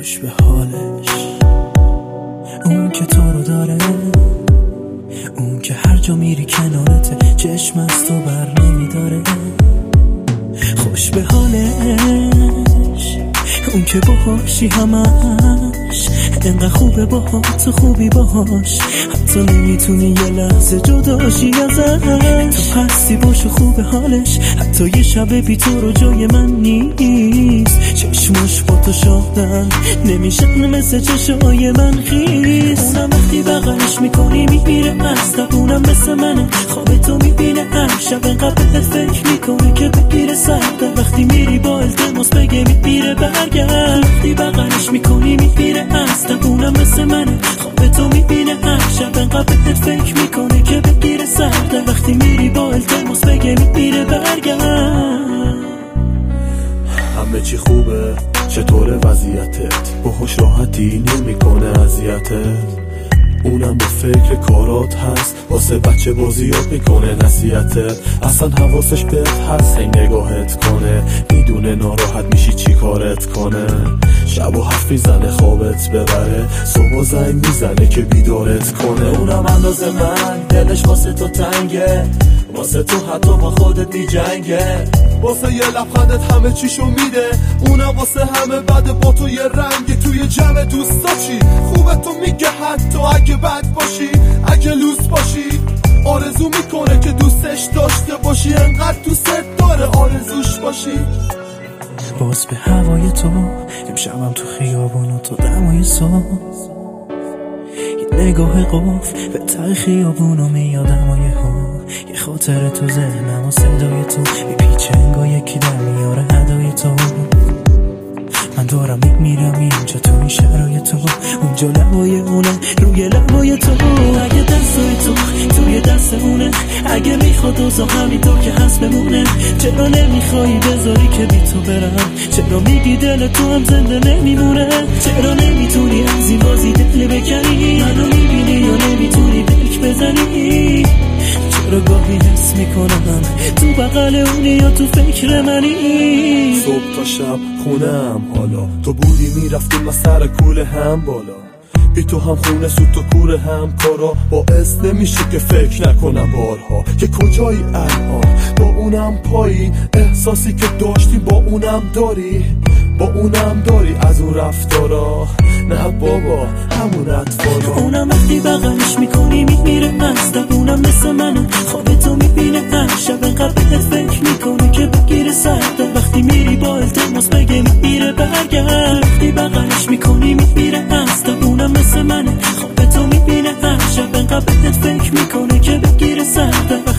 خوش به حالش، اون که تو رو داره، اون که هر جا میری کنارته، چشم از تو بر نمیداره. خوش به حالش، اون که باهاشی همش، انقدر خوبه باهات، خوبی باهاش، حتی نمیتونی یه لحظه جداشی ازش. تو هستی باش و خوبه حالش، حتی یه شب بی تو رو جای من نیست. چشماش با تو شاهدن نمیشن مثل چشای من خیز. اونم وقتی بغلش میکنی میبیره از اونم مثل منه، خواب تو میبینه هر شب انقدر بهت فکر میکنه که بگیره سرده. وقتی میری با التماس بگه میبیره برگرد. وقتی بغلش میکنی میبیره از اونم مثل منه، خواب تو میبینه هر شب انقدر بهت فکر میکنه که بگیره سرده. وقتی میری با التماس بگه میبیره برگرد. همه چی خوبه، چطور وضعیتت؟ باهوش راحتی نمیکنه اذیتت؟ اونم به فکر کارات هست، واسه بچه بازیات میکنه نصیحتت. اصلا حواسش بهت هست، هی نگاهت کنه، میدونه ناراحت میشی چی کارت کنه. شب و حرف میزنه خوابت ببره، صبح زنگ میزنه که بیدارت کنه. اونم اندازه من دلش واسه تو تنگه، واسه تو حتی با خودت میجنگه. واسه یه لبخندت همه چیشو میده، اونم واسه همه بعد با تو یه رنگ. توی جمع دوستا چی خوبه تو میگه، حتی اگه بد باشی، اگه لوس باشی، آرزو میکنه که دوستش داشته باشی. انقدر دوستت داره آرزوش باشی. باز به هوای تو امشبم تو خیابون و تو دمای صبح، یه نگاه قفل به ته خیابونو میادم و یه خاطر تو ذهنم و صدای تو میپیچه انگار یکی در میاره هدای تو. من دارم میمیرم اینجا تو این شرایط تو، اونجا لبای اونه روی لبای تو. اگه دستای تو توی دست اونه، اگه میخواد اوضاع همینطور که هست بمونه، چرا نمیخوایی بذاری که بی تو برم؟ چرا میگی دل تو هم زنده نمیمونه؟ چرا نمیتونی از این بازی دل بکنی؟ منو میبینی یا نمیتونی بلک بزنی؟ چرا گاهی حس میکنم تو بغل اونی یا تو فکر منی؟ صبح تا شب خونم حالا، تو بودی میرفتیم ما سر کوله هم بالا. بی تو هم خونه سود تو کوره هم کارا، باعث نمیشه که فکر نکنم بارها که کجایی الان. با اونم پایی، احساسی که داشتی با اونم داری، با اونم داری از اون رفتارا. نه بابا همون اطفالا. اونم وقتی بغلش میکنی میمیره از اونم مثل منه، خواب تو میبینه هر شب انقدر بهت فکر میکنه که بگیره سرده. وقتی میری با التماس بگه میبیره برگرد. وقتی بغلش میکنی میبیره از اونم مثل منه، خواب تو میبینه هر شب انقدر بهت فکر میکنه که بگیره سرده.